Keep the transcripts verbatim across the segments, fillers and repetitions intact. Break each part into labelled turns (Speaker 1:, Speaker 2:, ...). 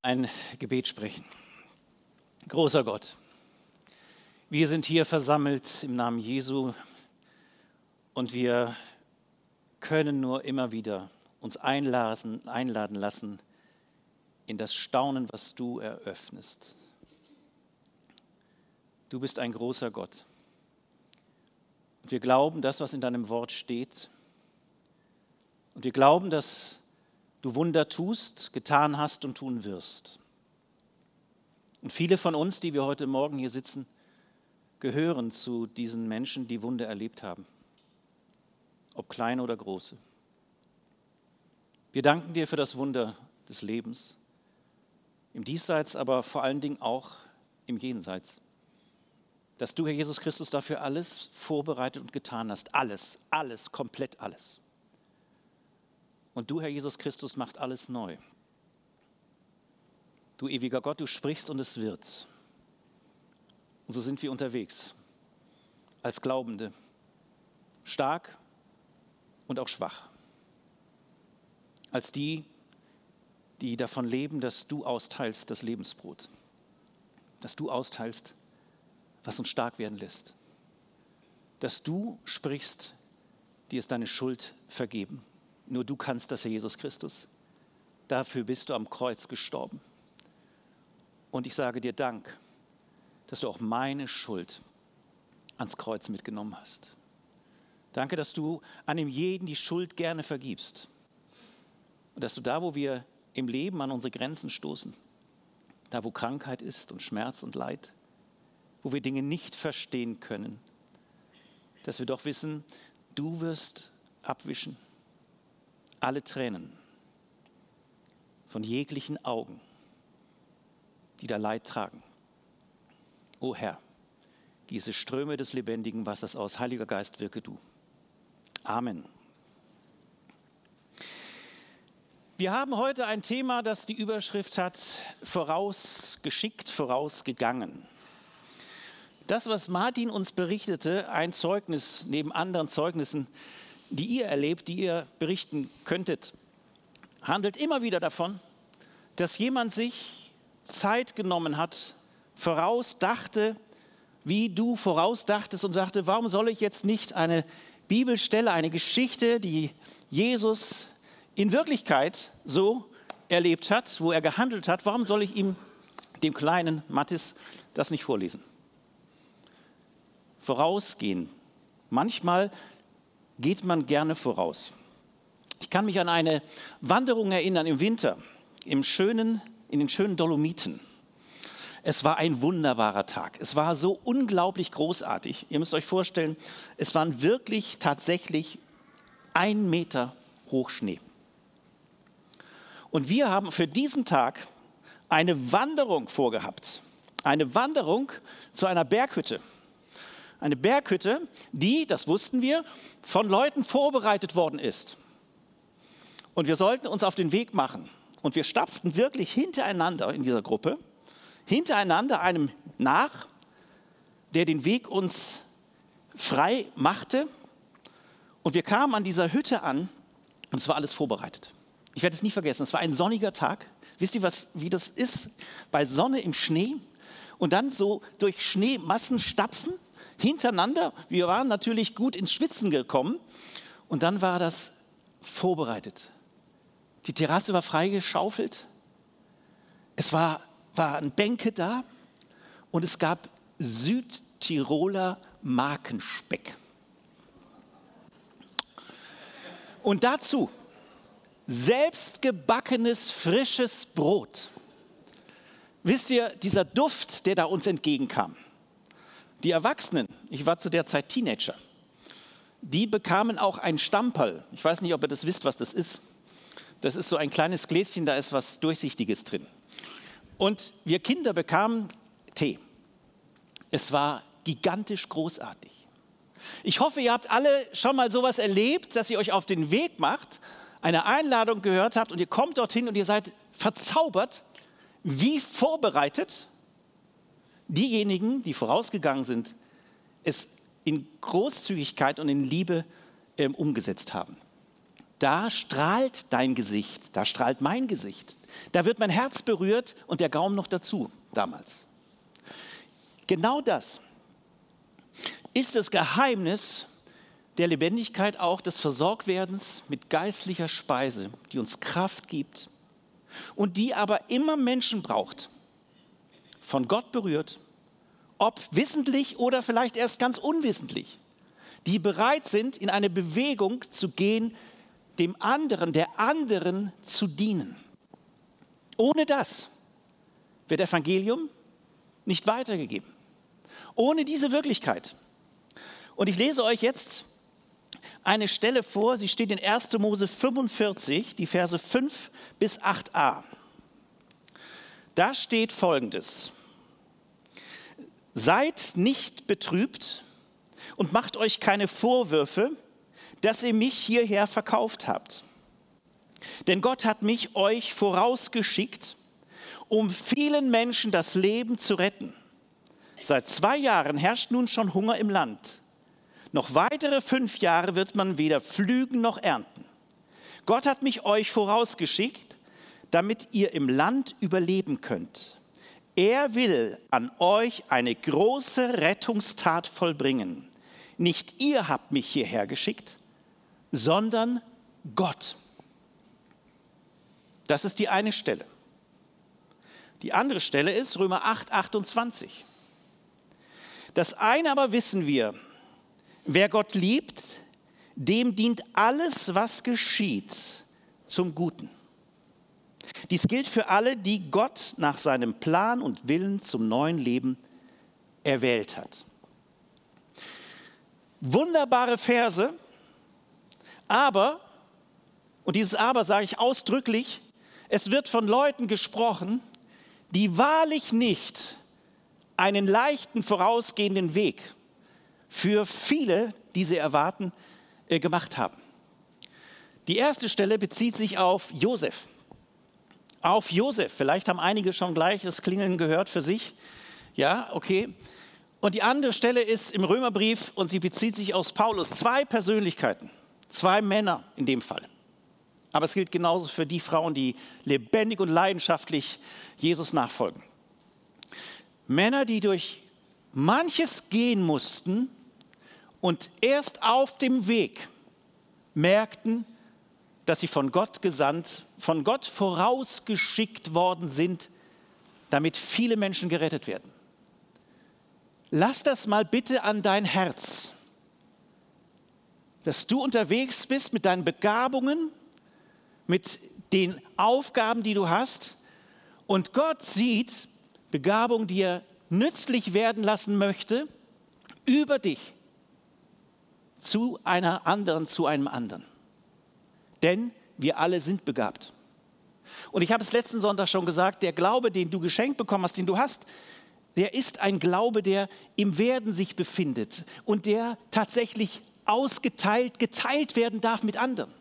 Speaker 1: Ein Gebet sprechen. Großer Gott, wir sind hier versammelt im Namen Jesu und wir können nur immer wieder uns einladen, einladen lassen in das Staunen, was du eröffnest. Du bist ein großer Gott und wir glauben das, was in deinem Wort steht, und wir glauben, dass du Wunder tust, getan hast und tun wirst. Und viele von uns, die wir heute Morgen hier sitzen, gehören zu diesen Menschen, die Wunder erlebt haben, ob kleine oder große. Wir danken dir für das Wunder des Lebens, im Diesseits, aber vor allen Dingen auch im Jenseits, dass du, Herr Jesus Christus, dafür alles vorbereitet und getan hast. Alles, alles, komplett alles. Und du, Herr Jesus Christus, machst alles neu. Du ewiger Gott, du sprichst und es wird. Und so sind wir unterwegs, als Glaubende, stark und auch schwach. Als die, die davon leben, dass du austeilst das Lebensbrot. Dass du austeilst, was uns stark werden lässt. Dass du sprichst, dir ist deine Schuld vergeben. Nur du kannst das, Herr Jesus Christus. Dafür bist du am Kreuz gestorben. Und ich sage dir Dank, dass du auch meine Schuld ans Kreuz mitgenommen hast. Danke, dass du an dem jeden die Schuld gerne vergibst. Und dass du da, wo wir im Leben an unsere Grenzen stoßen, da, wo Krankheit ist und Schmerz und Leid, wo wir Dinge nicht verstehen können, dass wir doch wissen, du wirst abwischen alle Tränen von jeglichen Augen, die da Leid tragen. O Herr, gieße Ströme des lebendigen Wassers aus. Heiliger Geist, wirke du. Amen. Wir haben heute ein Thema, das die Überschrift hat: vorausgeschickt, vorausgegangen. Das, was Martin uns berichtete, ein Zeugnis neben anderen Zeugnissen, die ihr erlebt, die ihr berichten könntet, handelt immer wieder davon, dass jemand sich Zeit genommen hat, vorausdachte, wie du vorausdachtest, und sagte, warum soll ich jetzt nicht eine Bibelstelle, eine Geschichte, die Jesus in Wirklichkeit so erlebt hat, wo er gehandelt hat, warum soll ich ihm, dem kleinen Mathis, das nicht vorlesen? Vorausgehen. Manchmal geht man gerne voraus. Ich kann mich an eine Wanderung erinnern im Winter, im schönen, in den schönen Dolomiten. Es war ein wunderbarer Tag. Es war so unglaublich großartig. Ihr müsst euch vorstellen, es waren wirklich tatsächlich ein Meter hoch Schnee. Und wir haben für diesen Tag eine Wanderung vorgehabt. Eine Wanderung zu einer Berghütte. Eine Berghütte, die, das wussten wir, von Leuten vorbereitet worden ist. Und wir sollten uns auf den Weg machen. Und wir stapften wirklich hintereinander in dieser Gruppe, hintereinander einem nach, der den Weg uns frei machte. Und wir kamen an dieser Hütte an und es war alles vorbereitet. Ich werde es nie vergessen, es war ein sonniger Tag. Wisst ihr, was, wie das ist bei Sonne im Schnee? Und dann so durch Schneemassen stapfen, hintereinander. Wir waren natürlich gut ins Schwitzen gekommen und dann war das vorbereitet. Die Terrasse war freigeschaufelt, es war, waren Bänke da und es gab Südtiroler Markenspeck. Und dazu selbstgebackenes, frisches Brot. Wisst ihr, dieser Duft, der da uns entgegenkam, die Erwachsenen, ich war zu der Zeit Teenager, die bekamen auch ein Stamperl. Ich weiß nicht, ob ihr das wisst, was das ist. Das ist so ein kleines Gläschen, da ist was Durchsichtiges drin. Und wir Kinder bekamen Tee. Es war gigantisch großartig. Ich hoffe, ihr habt alle schon mal sowas erlebt, dass ihr euch auf den Weg macht, eine Einladung gehört habt und ihr kommt dorthin und ihr seid verzaubert, wie vorbereitet diejenigen, die vorausgegangen sind, es in Großzügigkeit und in Liebe ähm, umgesetzt haben. da strahlt dein Gesicht, da strahlt mein Gesicht. Da wird mein Herz berührt und der Gaumen noch dazu, damals. Genau das ist das Geheimnis der Lebendigkeit, auch des Versorgtwerdens mit geistlicher Speise, die uns Kraft gibt und die aber immer Menschen braucht, von Gott berührt, ob wissentlich oder vielleicht erst ganz unwissentlich, die bereit sind, in eine Bewegung zu gehen, dem anderen, der anderen zu dienen. Ohne das wird Evangelium nicht weitergegeben. Ohne diese Wirklichkeit. Und ich lese euch jetzt eine Stelle vor, sie steht in erster Mose fünfundvierzig, die Verse fünf bis acht a. Da steht Folgendes: Seid nicht betrübt und macht euch keine Vorwürfe, dass ihr mich hierher verkauft habt. Denn Gott hat mich euch vorausgeschickt, um vielen Menschen das Leben zu retten. Seit zwei Jahren herrscht nun schon Hunger im Land. Noch weitere fünf Jahre wird man weder pflügen noch ernten. Gott hat mich euch vorausgeschickt, damit ihr im Land überleben könnt. Er will an euch eine große Rettungstat vollbringen. Nicht ihr habt mich hierher geschickt, sondern Gott. Das ist die eine Stelle. Die andere Stelle ist Römer acht, achtundzwanzig. Das eine aber wissen wir: Wer Gott liebt, dem dient alles, was geschieht, zum Guten. Dies gilt für alle, die Gott nach seinem Plan und Willen zum neuen Leben erwählt hat. Wunderbare Verse, aber, und dieses Aber sage ich ausdrücklich, es wird von Leuten gesprochen, die wahrlich nicht einen leichten vorausgehenden Weg für viele, die sie erwarten, äh, gemacht haben. Die erste Stelle bezieht sich auf Josef. Auf Josef. Vielleicht haben einige schon gleich das Klingeln gehört für sich. Ja, okay. Und die andere Stelle ist im Römerbrief und sie bezieht sich auf Paulus. Zwei Persönlichkeiten, zwei Männer in dem Fall. Aber es gilt genauso für die Frauen, die lebendig und leidenschaftlich Jesus nachfolgen. Männer, die durch manches gehen mussten und erst auf dem Weg merkten, dass sie von Gott gesandt, von Gott vorausgeschickt worden sind, damit viele Menschen gerettet werden. Lass das mal bitte an dein Herz, dass du unterwegs bist mit deinen Begabungen, mit den Aufgaben, die du hast, und Gott sieht Begabung, die er nützlich werden lassen möchte, über dich zu einer anderen, zu einem anderen. Denn wir alle sind begabt. Und ich habe es letzten Sonntag schon gesagt, der Glaube, den du geschenkt bekommen hast, den du hast, der ist ein Glaube, der im Werden sich befindet und der tatsächlich ausgeteilt, geteilt werden darf mit anderen.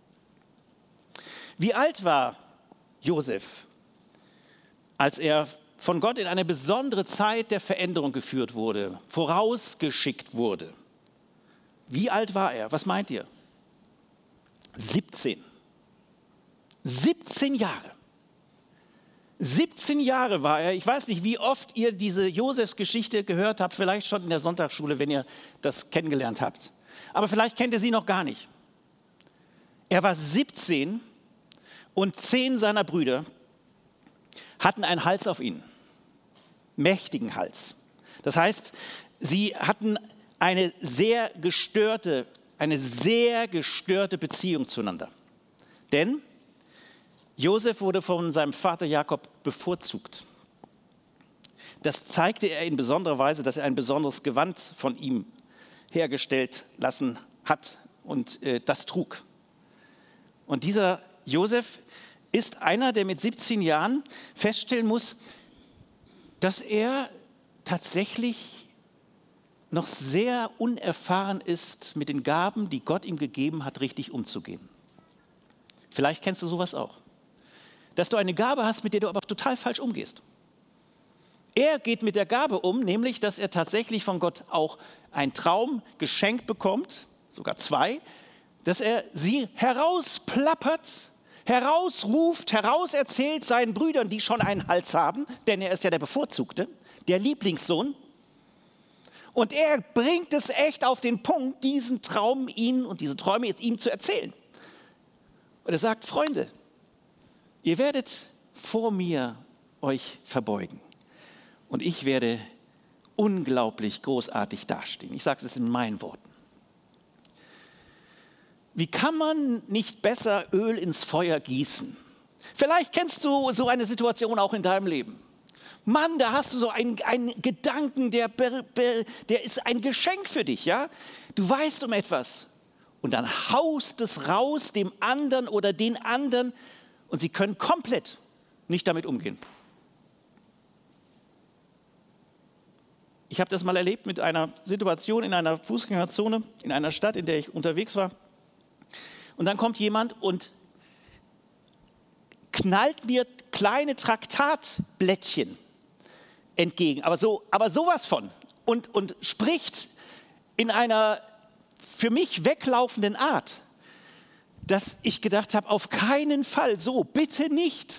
Speaker 1: Wie alt war Josef, als er von Gott in eine besondere Zeit der Veränderung geführt wurde, vorausgeschickt wurde? Wie alt war er? Was meint ihr? siebzehn. siebzehn Jahre. siebzehn Jahre war er. Ich weiß nicht, wie oft ihr diese Josefs-Geschichte gehört habt, vielleicht schon in der Sonntagsschule, wenn ihr das kennengelernt habt. Aber vielleicht kennt ihr sie noch gar nicht. Er war siebzehn und zehn seiner Brüder hatten einen Hals auf ihn. Mächtigen Hals. Das heißt, sie hatten eine sehr gestörte, eine sehr gestörte Beziehung zueinander. Denn Josef wurde von seinem Vater Jakob bevorzugt. Das zeigte er in besonderer Weise, dass er ein besonderes Gewand von ihm hergestellt lassen hat und äh, das trug. Und dieser Josef ist einer, der mit siebzehn Jahren feststellen muss, dass er tatsächlich noch sehr unerfahren ist, mit den Gaben, die Gott ihm gegeben hat, richtig umzugehen. Vielleicht kennst du sowas auch. Dass du eine Gabe hast, mit der du aber total falsch umgehst. Er geht mit der Gabe um, nämlich, dass er tatsächlich von Gott auch einen Traum geschenkt bekommt, sogar zwei, dass er sie herausplappert, herausruft, herauserzählt seinen Brüdern, die schon einen Hals haben, denn er ist ja der Bevorzugte, der Lieblingssohn. Und er bringt es echt auf den Punkt, diesen Traum ihnen und diese Träume jetzt ihm zu erzählen. Und er sagt, Freunde, ihr werdet vor mir euch verbeugen und ich werde unglaublich großartig dastehen. Ich sage es in meinen Worten. Wie kann man nicht besser Öl ins Feuer gießen? Vielleicht kennst du so eine Situation auch in deinem Leben. Mann, da hast du so einen, einen Gedanken, der, der ist ein Geschenk für dich. Ja? Du weißt um etwas und dann haust es raus dem anderen oder den anderen und sie können komplett nicht damit umgehen. Ich habe das mal erlebt mit einer Situation in einer Fußgängerzone, in einer Stadt, in der ich unterwegs war. Und dann kommt jemand und knallt mir kleine Traktatblättchen entgegen, aber, so, aber sowas von. Und, und spricht in einer für mich weglaufenden Art, dass ich gedacht habe, auf keinen Fall so, bitte nicht.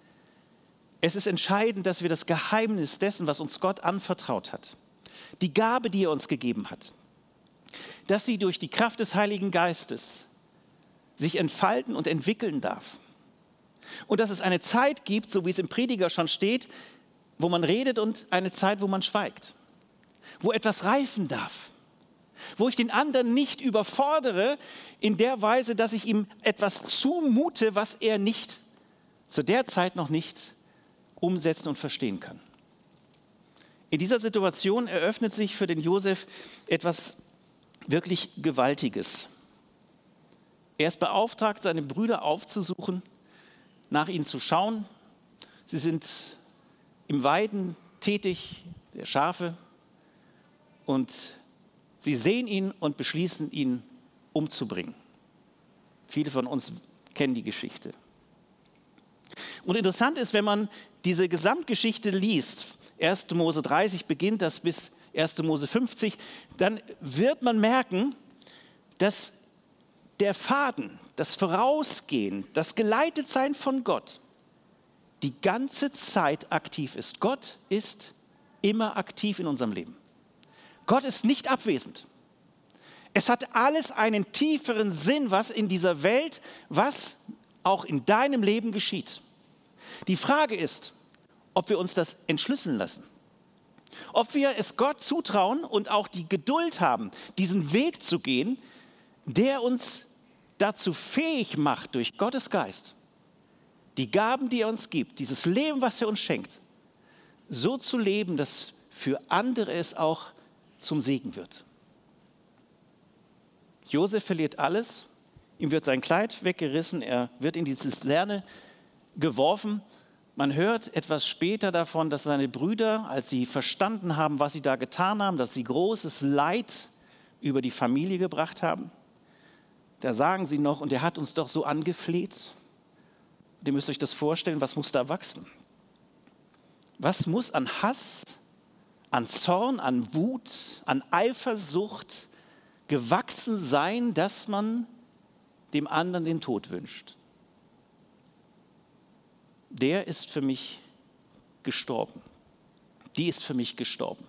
Speaker 1: Es ist entscheidend, dass wir das Geheimnis dessen, was uns Gott anvertraut hat, die Gabe, die er uns gegeben hat, dass sie durch die Kraft des Heiligen Geistes sich entfalten und entwickeln darf. Und dass es eine Zeit gibt, so wie es im Prediger schon steht, wo man redet und eine Zeit, wo man schweigt, wo etwas reifen darf, wo ich den anderen nicht überfordere in der Weise, dass ich ihm etwas zumute, was er nicht zu der Zeit noch nicht umsetzen und verstehen kann. In dieser Situation eröffnet sich für den Josef etwas wirklich Gewaltiges. Er ist beauftragt, seine Brüder aufzusuchen, nach ihnen zu schauen. Sie sind im Weiden tätig, der Schafe, und sie sehen ihn und beschließen, ihn umzubringen. Viele von uns kennen die Geschichte. Und interessant ist, wenn man diese Gesamtgeschichte liest, erster Mose dreißig beginnt das bis erster Mose fünfzig, dann wird man merken, dass der Faden, das Vorausgehen, das Geleitetsein von Gott die ganze Zeit aktiv ist. Gott ist immer aktiv in unserem Leben. Gott ist nicht abwesend. Es hat alles einen tieferen Sinn, was in dieser Welt, was auch in deinem Leben geschieht. Die Frage ist, ob wir uns das entschlüsseln lassen. Ob wir es Gott zutrauen und auch die Geduld haben, diesen Weg zu gehen, der uns dazu fähig macht, durch Gottes Geist, die Gaben, die er uns gibt, dieses Leben, was er uns schenkt, so zu leben, dass für andere es auch zum Segen wird. Josef verliert alles, ihm wird sein Kleid weggerissen, er wird in die Zisterne geworfen. Man hört etwas später davon, dass seine Brüder, als sie verstanden haben, was sie da getan haben, dass sie großes Leid über die Familie gebracht haben, da sagen sie noch, und er hat uns doch so angefleht. Ihr müsst euch das vorstellen, was muss da wachsen? Was muss an Hass, an Zorn, an Wut, an Eifersucht gewachsen sein, dass man dem anderen den Tod wünscht? Der ist für mich gestorben. Die ist für mich gestorben.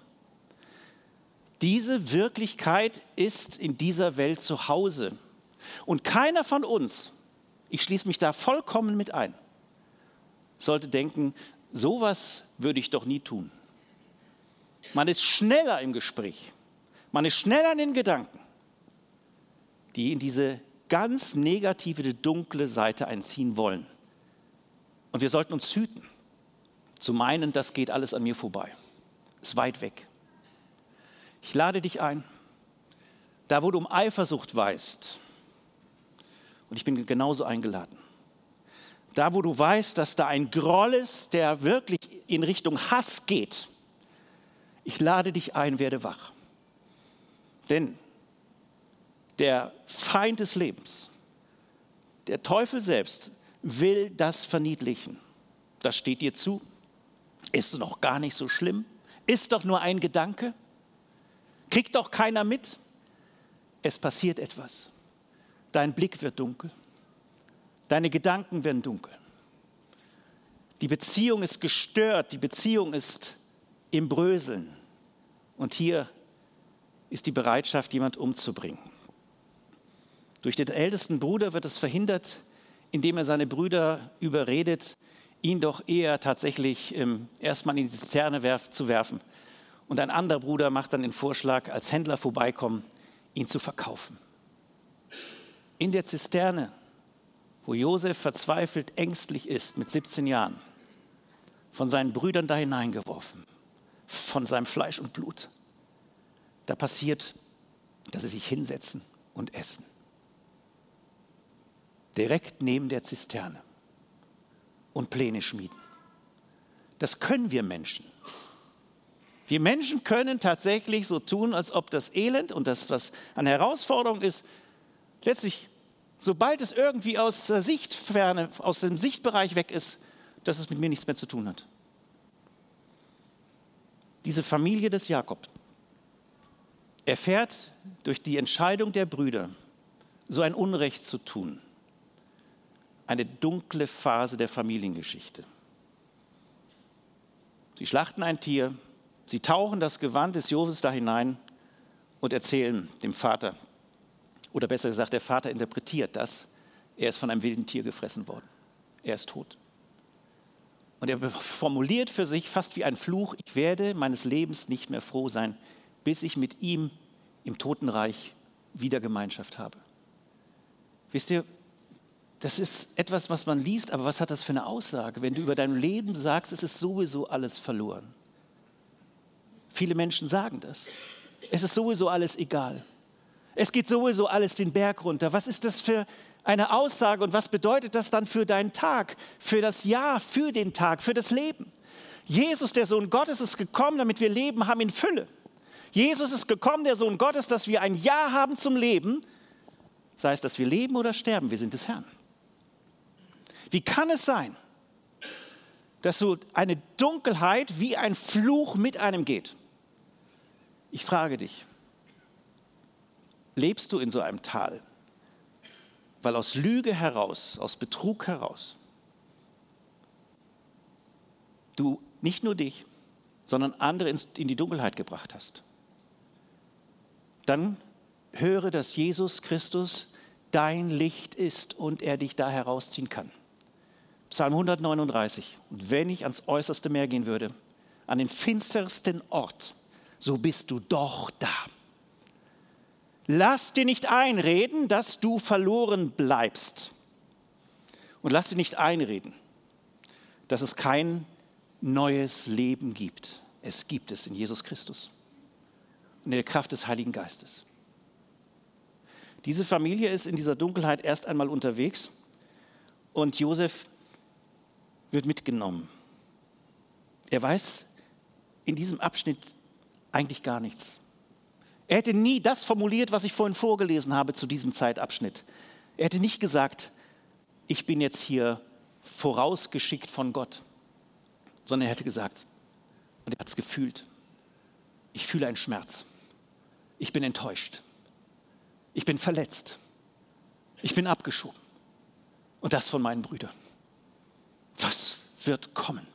Speaker 1: Diese Wirklichkeit ist in dieser Welt zu Hause. Und keiner von uns, ich schließe mich da vollkommen mit ein, sollte denken, sowas würde ich doch nie tun. Man ist schneller im Gespräch, man ist schneller in den Gedanken, die in diese ganz negative, dunkle Seite einziehen wollen. Und wir sollten uns hüten, zu meinen, das geht alles an mir vorbei. Ist weit weg. Ich lade dich ein, da wo du um Eifersucht weißt, und ich bin genauso eingeladen, da wo du weißt, dass da ein Groll ist, der wirklich in Richtung Hass geht, ich lade dich ein, werde wach. Denn der Feind des Lebens, der Teufel selbst, will das verniedlichen. Das steht dir zu. Ist noch gar nicht so schlimm. Ist doch nur ein Gedanke. Kriegt doch keiner mit. Es passiert etwas. Dein Blick wird dunkel. Deine Gedanken werden dunkel. Die Beziehung ist gestört, die Beziehung ist im Bröseln. Und hier ist die Bereitschaft, jemand umzubringen. Durch den ältesten Bruder wird es verhindert, indem er seine Brüder überredet, ihn doch eher tatsächlich ähm, erstmal in die Zisterne werf, zu werfen. Und ein anderer Bruder macht dann den Vorschlag, als Händler vorbeikommen, ihn zu verkaufen. In der Zisterne, wo Josef verzweifelt ängstlich ist mit siebzehn Jahren, von seinen Brüdern da hineingeworfen, von seinem Fleisch und Blut, da passiert, dass sie sich hinsetzen und essen. Direkt neben der Zisterne und Pläne schmieden. Das können wir Menschen. Wir Menschen können tatsächlich so tun, als ob das Elend und das, was an Herausforderung ist, letztlich, sobald es irgendwie aus der Sichtferne, aus dem Sichtbereich weg ist, dass es mit mir nichts mehr zu tun hat. Diese Familie des Jakob erfährt durch die Entscheidung der Brüder, so ein Unrecht zu tun, eine dunkle Phase der Familiengeschichte. Sie schlachten ein Tier, sie tauchen das Gewand des Josef da hinein und erzählen dem Vater, oder besser gesagt, der Vater interpretiert das, er ist von einem wilden Tier gefressen worden, er ist tot. Und er formuliert für sich fast wie ein Fluch, ich werde meines Lebens nicht mehr froh sein, bis ich mit ihm im Totenreich wieder Gemeinschaft habe. Wisst ihr, das ist etwas, was man liest, aber was hat das für eine Aussage, wenn du über dein Leben sagst, es ist sowieso alles verloren. Viele Menschen sagen das. Es ist sowieso alles egal. Es geht sowieso alles den Berg runter. Was ist das für eine Aussage und was bedeutet das dann für deinen Tag, für das Jahr, für den Tag, für das Leben? Jesus, der Sohn Gottes, ist gekommen, damit wir Leben haben in Fülle. Jesus ist gekommen, der Sohn Gottes, dass wir ein Ja haben zum Leben, sei es, dass wir leben oder sterben, wir sind des Herrn. Wie kann es sein, dass so eine Dunkelheit wie ein Fluch mit einem geht? Ich frage dich, lebst du in so einem Tal, weil aus Lüge heraus, aus Betrug heraus, du nicht nur dich, sondern andere in die Dunkelheit gebracht hast? Dann höre, dass Jesus Christus dein Licht ist und er dich da herausziehen kann. Psalm hundertneununddreißig. Und wenn ich ans äußerste Meer gehen würde, an den finstersten Ort, so bist du doch da. Lass dir nicht einreden, dass du verloren bleibst. Und lass dir nicht einreden, dass es kein neues Leben gibt. Es gibt es in Jesus Christus und in der Kraft des Heiligen Geistes. Diese Familie ist in dieser Dunkelheit erst einmal unterwegs und Josef wird mitgenommen. Er weiß in diesem Abschnitt eigentlich gar nichts. Er hätte nie das formuliert, was ich vorhin vorgelesen habe zu diesem Zeitabschnitt. Er hätte nicht gesagt, ich bin jetzt hier vorausgeschickt von Gott, sondern er hätte gesagt, und er hat es gefühlt, ich fühle einen Schmerz. Ich bin enttäuscht. Ich bin verletzt. Ich bin abgeschoben. Und das von meinen Brüdern. Was wird kommen?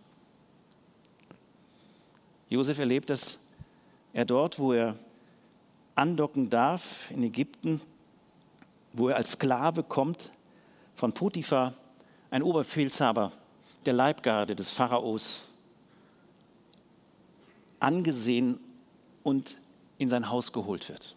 Speaker 1: Josef erlebt, dass er dort, wo er andocken darf, in Ägypten, wo er als Sklave kommt, von Potiphar, ein Oberbefehlshaber der Leibgarde des Pharaos, angesehen und in sein Haus geholt wird.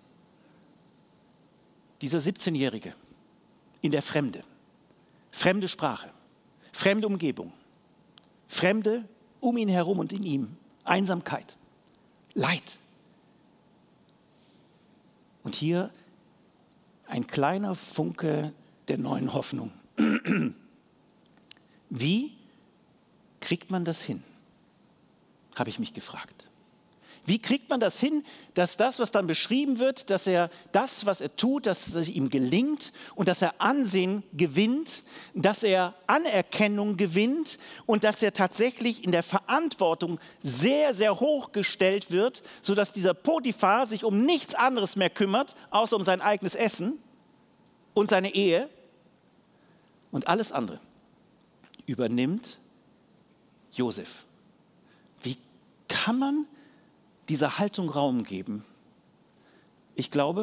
Speaker 1: Dieser siebzehnjährige in der Fremde, fremde Sprache, fremde Umgebung, Fremde um ihn herum und in ihm, Einsamkeit, Leid. Und hier ein kleiner Funke der neuen Hoffnung. Wie kriegt man das hin? Habe ich mich gefragt. Wie kriegt man das hin, dass das, was dann beschrieben wird, dass er das, was er tut, dass es ihm gelingt und dass er Ansehen gewinnt, dass er Anerkennung gewinnt und dass er tatsächlich in der Verantwortung sehr, sehr hoch gestellt wird, sodass dieser Potiphar sich um nichts anderes mehr kümmert, außer um sein eigenes Essen? und seine Ehe und alles andere übernimmt Josef. Wie kann man dieser Haltung Raum geben? Ich glaube,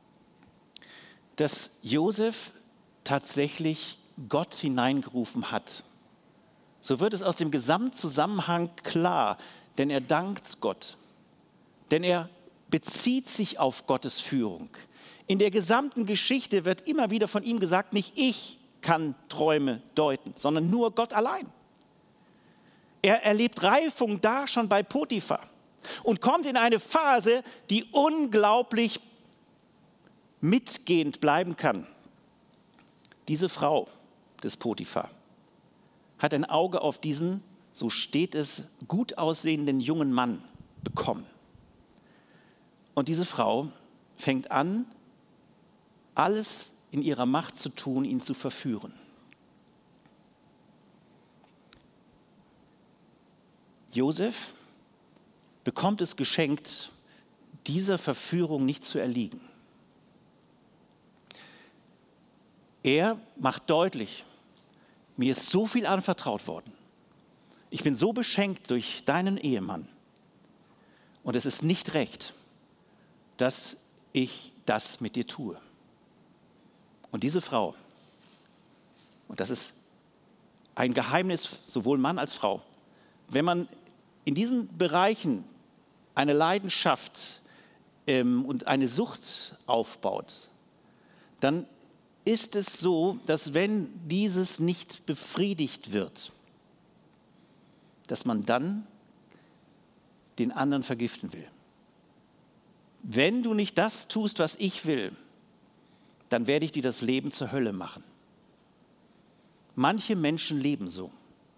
Speaker 1: dass Josef tatsächlich Gott hineingerufen hat. So wird es aus dem Gesamtzusammenhang klar, denn er dankt Gott, denn er bezieht sich auf Gottes Führung. In der gesamten Geschichte wird immer wieder von ihm gesagt, nicht ich kann Träume deuten, sondern nur Gott allein. Er erlebt Reifung da schon bei Potiphar und kommt in eine Phase, die unglaublich mitgehend bleiben kann. Diese Frau des Potiphar hat ein Auge auf diesen, so steht es, gut aussehenden jungen Mann bekommen. Und diese Frau fängt an, alles in ihrer Macht zu tun, ihn zu verführen. Josef bekommt es geschenkt, dieser Verführung nicht zu erliegen. Er macht deutlich, mir ist so viel anvertraut worden. Ich bin so beschenkt durch deinen Ehemann. Und es ist nicht recht, dass ich das mit dir tue. Und diese Frau, und das ist ein Geheimnis, sowohl Mann als Frau, wenn man in diesen Bereichen eine Leidenschaft ähm, und eine Sucht aufbaut, dann ist es so, dass wenn dieses nicht befriedigt wird, dass man dann den anderen vergiften will. Wenn du nicht das tust, was ich will, dann werde ich dir das Leben zur Hölle machen. Manche Menschen leben so.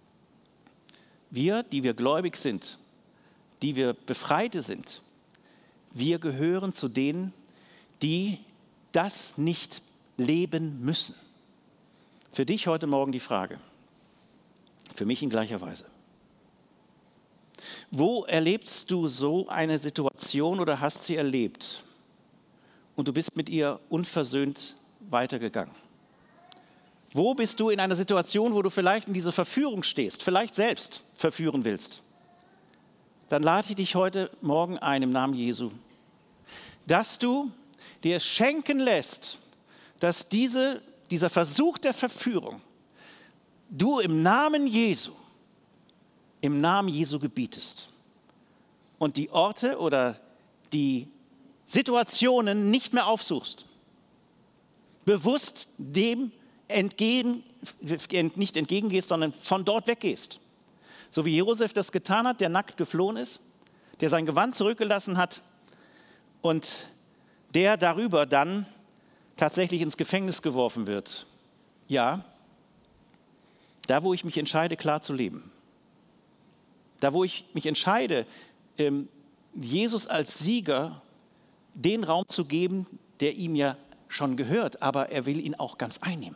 Speaker 1: Wir, die wir gläubig sind, die wir Befreite sind, wir gehören zu denen, die das nicht leben müssen. Für dich heute Morgen die Frage, für mich in gleicher Weise. Wo erlebst du so eine Situation oder hast sie erlebt und du bist mit ihr unversöhnt weitergegangen? Wo bist du in einer Situation, wo du vielleicht in dieser Verführung stehst, vielleicht selbst verführen willst? Dann lade ich dich heute Morgen ein im Namen Jesu, dass du dir es schenken lässt, dass diese, dieser Versuch der Verführung du im Namen Jesu, im Namen Jesu gebietest und die Orte oder die Situationen nicht mehr aufsuchst, bewusst dem entgegen, nicht entgegengehst, sondern von dort weggehst. So wie Josef das getan hat, der nackt geflohen ist, der sein Gewand zurückgelassen hat und der darüber dann tatsächlich ins Gefängnis geworfen wird. Ja, da wo ich mich entscheide, klar zu leben. Da wo ich mich entscheide, Jesus als Sieger den Raum zu geben, der ihm ja schon gehört, aber er will ihn auch ganz einnehmen.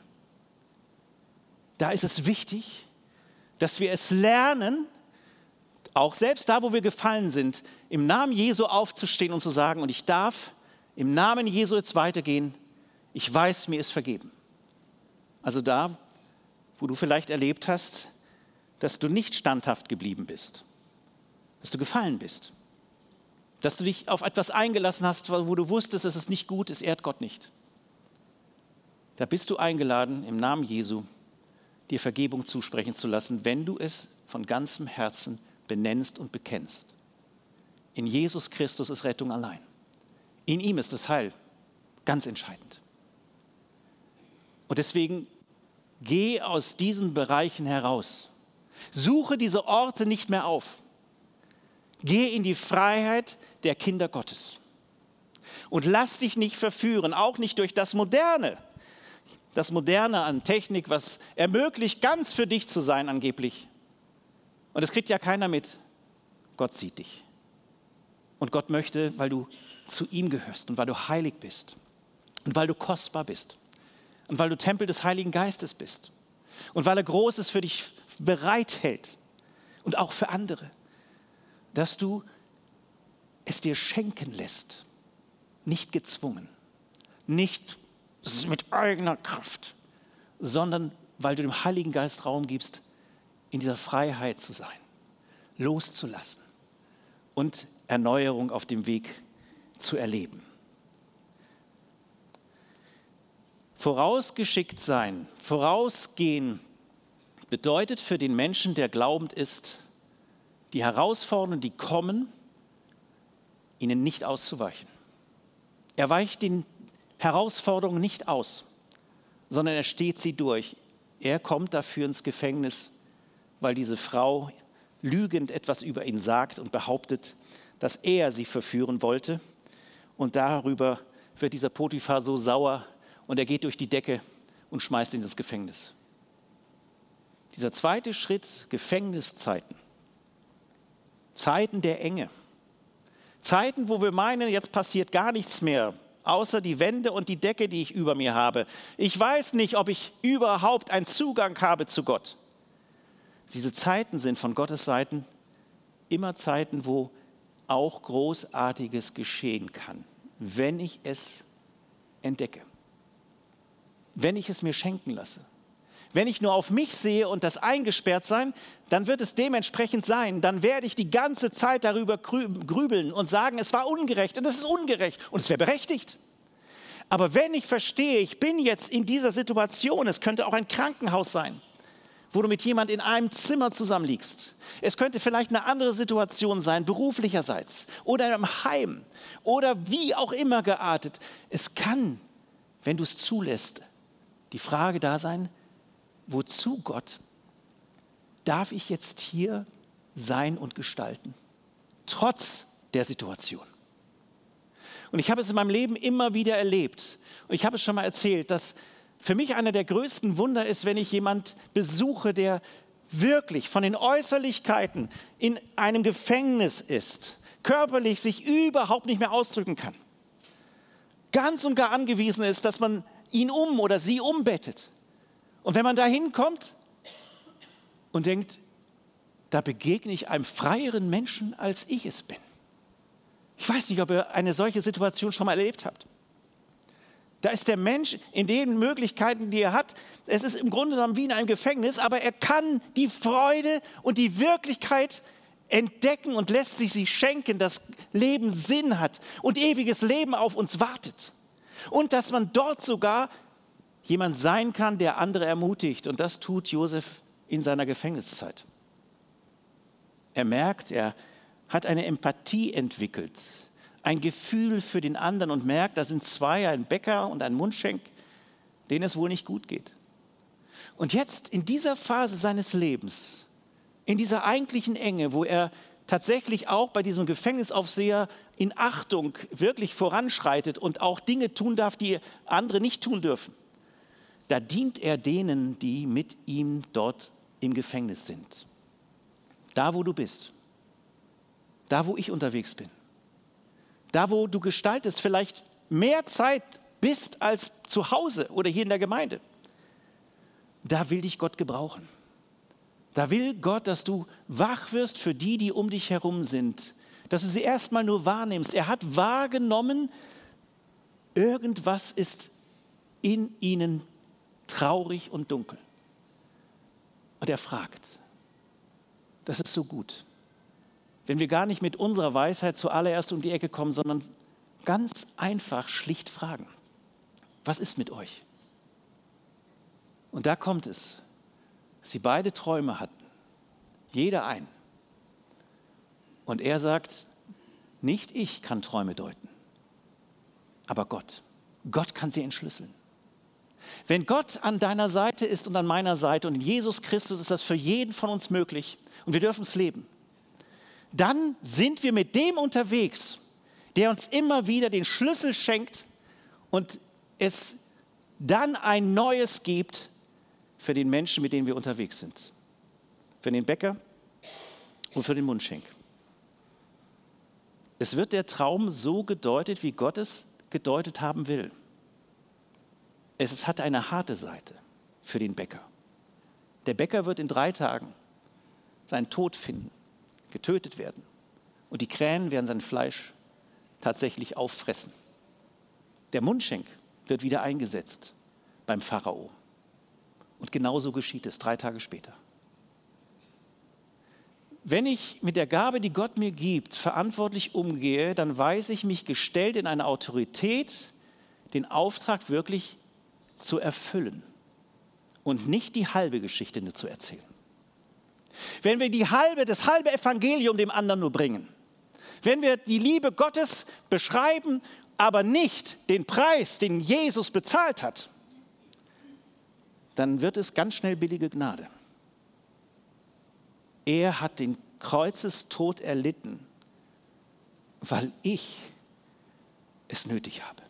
Speaker 1: Da ist es wichtig, dass wir es lernen, auch selbst da, wo wir gefallen sind, im Namen Jesu aufzustehen und zu sagen, und ich darf im Namen Jesu jetzt weitergehen, ich weiß, mir ist vergeben. Also da, wo du vielleicht erlebt hast, dass du nicht standhaft geblieben bist, dass du gefallen bist, dass du dich auf etwas eingelassen hast, wo du wusstest, dass es nicht gut ist, ehrt Gott nicht. Da bist du eingeladen, im Namen Jesu dir Vergebung zusprechen zu lassen, wenn du es von ganzem Herzen benennst und bekennst. In Jesus Christus ist Rettung allein. In ihm ist das Heil ganz entscheidend. Und deswegen geh aus diesen Bereichen heraus. Suche diese Orte nicht mehr auf. Geh in die Freiheit der Kinder Gottes. Und lass dich nicht verführen, auch nicht durch das Moderne. Das Moderne an Technik, was ermöglicht, ganz für dich zu sein angeblich. Und das kriegt ja keiner mit. Gott sieht dich. Und Gott möchte, weil du zu ihm gehörst und weil du heilig bist und weil du kostbar bist und weil du Tempel des Heiligen Geistes bist und weil er Großes für dich bereithält und auch für andere, dass du es dir schenken lässt, nicht gezwungen, nicht das ist mit eigener Kraft, sondern weil du dem Heiligen Geist Raum gibst, in dieser Freiheit zu sein, loszulassen und Erneuerung auf dem Weg zu erleben. Vorausgeschickt sein, vorausgehen bedeutet für den Menschen, der glaubend ist, die Herausforderungen, die kommen, ihnen nicht auszuweichen. Er weicht den Herausforderungen nicht aus, sondern er steht sie durch. Er kommt dafür ins Gefängnis, weil diese Frau lügend etwas über ihn sagt und behauptet, dass er sie verführen wollte. Und darüber wird dieser Potiphar so sauer und er geht durch die Decke und schmeißt ihn ins Gefängnis. Dieser zweite Schritt, Gefängniszeiten. Zeiten der Enge. Zeiten, wo wir meinen, jetzt passiert gar nichts mehr, außer die Wände und die Decke, die ich über mir habe. Ich weiß nicht, ob ich überhaupt einen Zugang habe zu Gott. Diese Zeiten sind von Gottes Seiten immer Zeiten, wo auch Großartiges geschehen kann, wenn ich es entdecke, wenn ich es mir schenken lasse. Wenn ich nur auf mich sehe und das eingesperrt sein, dann wird es dementsprechend sein. Dann werde ich die ganze Zeit darüber grübeln und sagen, es war ungerecht und es ist ungerecht und es wäre berechtigt. Aber wenn ich verstehe, ich bin jetzt in dieser Situation, es könnte auch ein Krankenhaus sein, wo du mit jemand in einem Zimmer zusammenliegst. Es könnte vielleicht eine andere Situation sein, beruflicherseits oder im Heim oder wie auch immer geartet. Es kann, wenn du es zulässt, die Frage da sein, wozu, Gott, darf ich jetzt hier sein und gestalten, trotz der Situation? Und ich habe es in meinem Leben immer wieder erlebt. Und ich habe es schon mal erzählt, dass für mich einer der größten Wunder ist, wenn ich jemanden besuche, der wirklich von den Äußerlichkeiten in einem Gefängnis ist, körperlich sich überhaupt nicht mehr ausdrücken kann, ganz und gar angewiesen ist, dass man ihn um oder sie umbettet. Und wenn man da hinkommt und denkt, da begegne ich einem freieren Menschen, als ich es bin. Ich weiß nicht, ob ihr eine solche Situation schon mal erlebt habt. Da ist der Mensch in den Möglichkeiten, die er hat. Es ist im Grunde genommen wie in einem Gefängnis, aber er kann die Freude und die Wirklichkeit entdecken und lässt sich sie schenken, dass Leben Sinn hat und ewiges Leben auf uns wartet. Und dass man dort sogar jemand sein kann, der andere ermutigt. Und das tut Josef in seiner Gefängniszeit. Er merkt, er hat eine Empathie entwickelt, ein Gefühl für den anderen und merkt, da sind zwei, ein Bäcker und ein Mundschenk, denen es wohl nicht gut geht. Und jetzt in dieser Phase seines Lebens, in dieser eigentlichen Enge, wo er tatsächlich auch bei diesem Gefängnisaufseher in Achtung wirklich voranschreitet und auch Dinge tun darf, die andere nicht tun dürfen, da dient er denen, die mit ihm dort im Gefängnis sind. Da, wo du bist. Da, wo ich unterwegs bin. Da, wo du gestaltest, vielleicht mehr Zeit bist als zu Hause oder hier in der Gemeinde. Da will dich Gott gebrauchen. Da will Gott, dass du wach wirst für die, die um dich herum sind. Dass du sie erstmal nur wahrnimmst. Er hat wahrgenommen, irgendwas ist in ihnen traurig und dunkel. Und er fragt. Das ist so gut. Wenn wir gar nicht mit unserer Weisheit zuallererst um die Ecke kommen, sondern ganz einfach schlicht fragen. Was ist mit euch? Und da kommt es, dass sie beide Träume hatten. Jeder ein. Und er sagt, nicht ich kann Träume deuten, aber Gott. Gott kann sie entschlüsseln. Wenn Gott an deiner Seite ist und an meiner Seite und in Jesus Christus ist das für jeden von uns möglich und wir dürfen es leben, dann sind wir mit dem unterwegs, der uns immer wieder den Schlüssel schenkt und es dann ein Neues gibt für den Menschen, mit denen wir unterwegs sind. Für den Bäcker und für den Mundschenk. Es wird der Traum so gedeutet, wie Gott es gedeutet haben will. Es hat eine harte Seite für den Bäcker. Der Bäcker wird in drei Tagen seinen Tod finden, getötet werden. Und die Krähen werden sein Fleisch tatsächlich auffressen. Der Mundschenk wird wieder eingesetzt beim Pharao. Und genauso geschieht es drei Tage später. Wenn ich mit der Gabe, die Gott mir gibt, verantwortlich umgehe, dann weiß ich mich gestellt in eine Autorität, den Auftrag wirklich zu erfüllen und nicht die halbe Geschichte nur zu erzählen. Wenn wir die halbe, das halbe Evangelium dem anderen nur bringen, wenn wir die Liebe Gottes beschreiben, aber nicht den Preis, den Jesus bezahlt hat, dann wird es ganz schnell billige Gnade. Er hat den Kreuzestod erlitten, weil ich es nötig habe.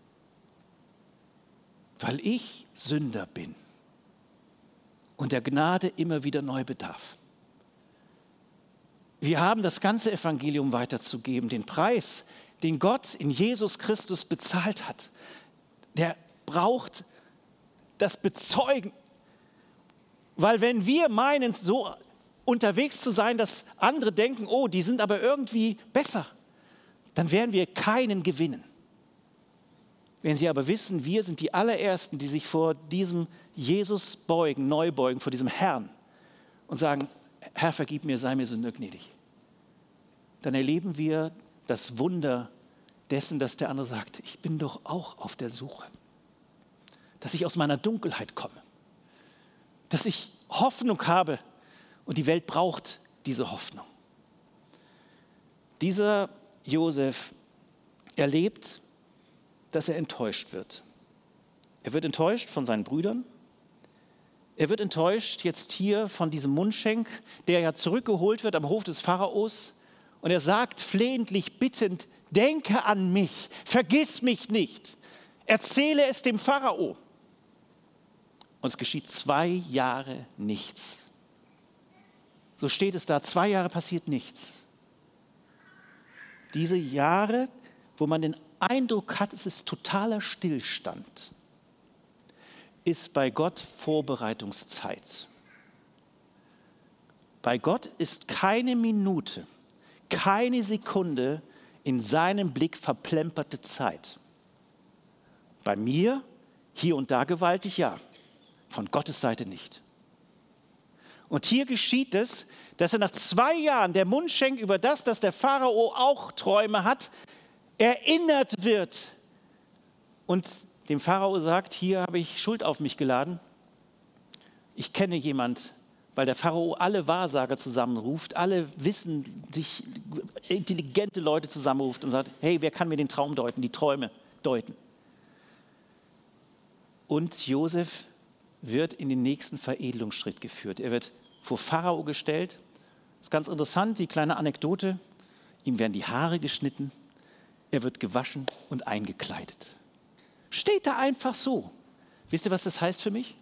Speaker 1: Weil ich Sünder bin und der Gnade immer wieder neu bedarf. Wir haben das ganze Evangelium weiterzugeben, den Preis, den Gott in Jesus Christus bezahlt hat. Der braucht das Bezeugen. Weil wenn wir meinen, so unterwegs zu sein, dass andere denken, oh, die sind aber irgendwie besser, dann werden wir keinen gewinnen. Wenn sie aber wissen, wir sind die allerersten, die sich vor diesem Jesus beugen, neu beugen, vor diesem Herrn und sagen, Herr, vergib mir, sei mir Sünder gnädig. Dann erleben wir das Wunder dessen, dass der andere sagt, ich bin doch auch auf der Suche. Dass ich aus meiner Dunkelheit komme. Dass ich Hoffnung habe und die Welt braucht diese Hoffnung. Dieser Josef erlebt, dass er enttäuscht wird. Er wird enttäuscht von seinen Brüdern. Er wird enttäuscht jetzt hier von diesem Mundschenk, der ja zurückgeholt wird am Hof des Pharaos. Und er sagt flehentlich, bittend, denke an mich, vergiss mich nicht, erzähle es dem Pharao. Und es geschieht zwei Jahre nichts. So steht es da, zwei Jahre passiert nichts. Diese Jahre, wo man den Eindruck hat, es ist totaler Stillstand, ist bei Gott Vorbereitungszeit. Bei Gott ist keine Minute, keine Sekunde in seinem Blick verplemperte Zeit. Bei mir, hier und da gewaltig, ja. Von Gottes Seite nicht. Und hier geschieht es, dass er nach zwei Jahren der Mundschenk über das, dass der Pharao auch Träume hat, erinnert wird. Und dem Pharao sagt, hier habe ich Schuld auf mich geladen. Ich kenne jemand, weil der Pharao alle Wahrsager zusammenruft, alle wissen, sich intelligente Leute zusammenruft und sagt, hey, wer kann mir den Traum deuten, die Träume deuten? Und Josef wird in den nächsten Veredelungsschritt geführt. Er wird vor Pharao gestellt. Das ist ganz interessant, die kleine Anekdote. Ihm werden die Haare geschnitten. Er wird gewaschen und eingekleidet. Steht da einfach so. Wisst ihr, was das heißt für mich?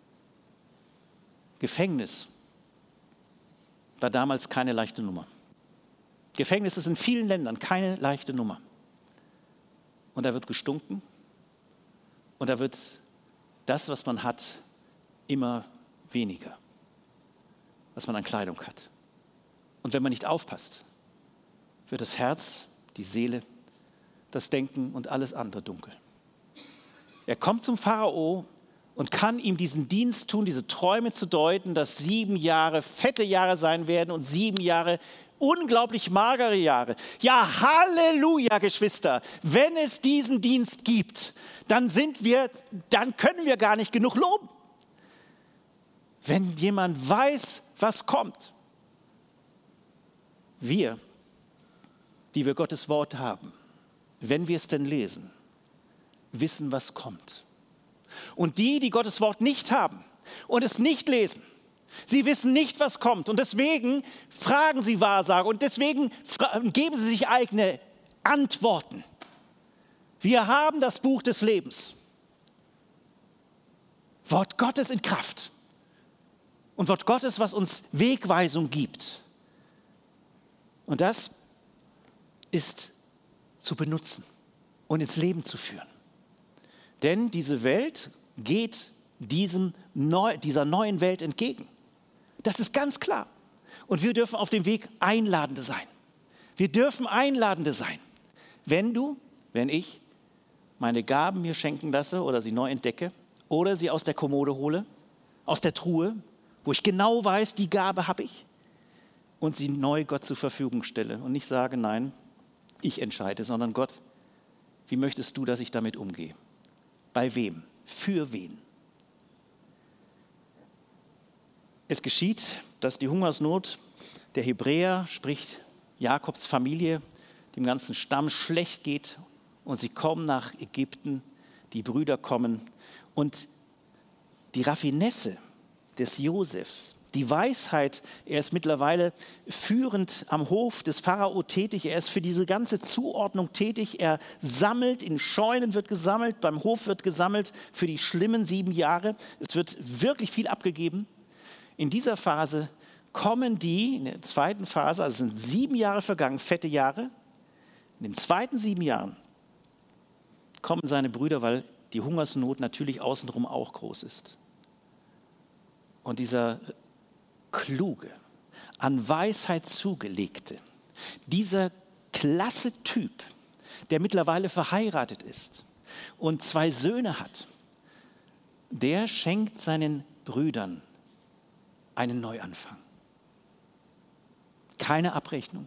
Speaker 1: Gefängnis war damals keine leichte Nummer. Gefängnis ist in vielen Ländern keine leichte Nummer. Und da wird gestunken und da wird das, was man hat, immer weniger, was man an Kleidung hat. Und wenn man nicht aufpasst, wird das Herz, die Seele, das Denken und alles andere dunkel. Er kommt zum Pharao und kann ihm diesen Dienst tun, diese Träume zu deuten, dass sieben Jahre fette Jahre sein werden und sieben Jahre unglaublich magere Jahre. Ja, Halleluja, Geschwister, wenn es diesen Dienst gibt, dann sind wir, dann können wir gar nicht genug loben. Wenn jemand weiß, was kommt. Wir, die wir Gottes Wort haben, wenn wir es denn lesen, wissen, was kommt. Und die, die Gottes Wort nicht haben und es nicht lesen, sie wissen nicht, was kommt. Und deswegen fragen sie Wahrsager und deswegen geben sie sich eigene Antworten. Wir haben das Buch des Lebens. Wort Gottes in Kraft. Und Wort Gottes, was uns Wegweisung gibt. Und das ist zu benutzen und ins Leben zu führen. Denn diese Welt geht diesem Neu, dieser neuen Welt entgegen. Das ist ganz klar. Und wir dürfen auf dem Weg Einladende sein. Wir dürfen Einladende sein. Wenn du, wenn ich meine Gaben mir schenken lasse oder sie neu entdecke oder sie aus der Kommode hole, aus der Truhe, wo ich genau weiß, die Gabe habe ich und sie neu Gott zur Verfügung stelle und nicht sage, nein, ich entscheide, sondern Gott, wie möchtest du, dass ich damit umgehe? Bei wem? Für wen? Es geschieht, dass die Hungersnot der Hebräer, sprich Jakobs Familie, dem ganzen Stamm schlecht geht und sie kommen nach Ägypten, die Brüder kommen und die Raffinesse des Josefs, die Weisheit, er ist mittlerweile führend am Hof des Pharao tätig, er ist für diese ganze Zuordnung tätig, er sammelt, in Scheunen wird gesammelt, beim Hof wird gesammelt für die schlimmen sieben Jahre, es wird wirklich viel abgegeben. In dieser Phase kommen die, in der zweiten Phase, also sind sieben Jahre vergangen, fette Jahre, in den zweiten sieben Jahren kommen seine Brüder, weil die Hungersnot natürlich außenrum auch groß ist. Und dieser kluge, an Weisheit zugelegte, dieser klasse Typ, der mittlerweile verheiratet ist und zwei Söhne hat, der schenkt seinen Brüdern einen Neuanfang. Keine Abrechnung,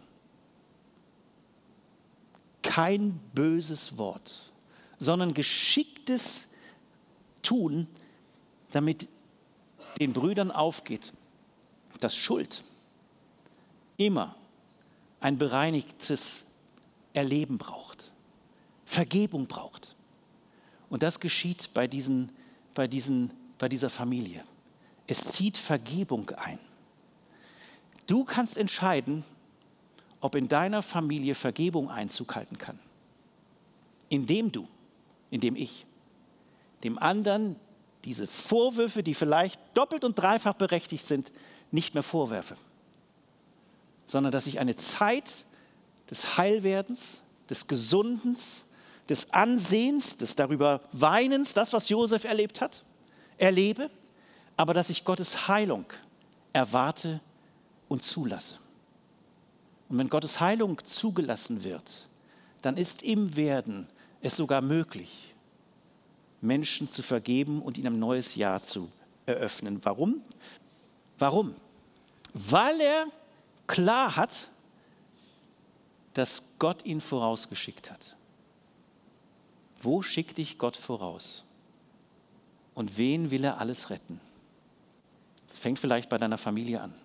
Speaker 1: kein böses Wort, sondern geschicktes Tun, damit den Brüdern aufgeht, dass Schuld immer ein bereinigtes Erleben braucht, Vergebung braucht. Und das geschieht bei, diesen, bei, diesen, bei dieser Familie. Es zieht Vergebung ein. Du kannst entscheiden, ob in deiner Familie Vergebung Einzug halten kann. Indem du, indem ich, dem anderen diese Vorwürfe, die vielleicht doppelt und dreifach berechtigt sind, nicht mehr vorwerfe, sondern dass ich eine Zeit des Heilwerdens, des Gesundens, des Ansehens, des darüber Weinens, das, was Josef erlebt hat, erlebe, aber dass ich Gottes Heilung erwarte und zulasse. Und wenn Gottes Heilung zugelassen wird, dann ist im Werden es sogar möglich, Menschen zu vergeben und ihnen ein neues Jahr zu eröffnen. Warum? Warum? Weil er klar hat, dass Gott ihn vorausgeschickt hat. Wo schickt dich Gott voraus? Und wen will er alles retten? Es fängt vielleicht bei deiner Familie an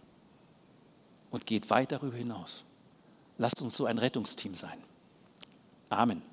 Speaker 1: und geht weit darüber hinaus. Lasst uns so ein Rettungsteam sein. Amen.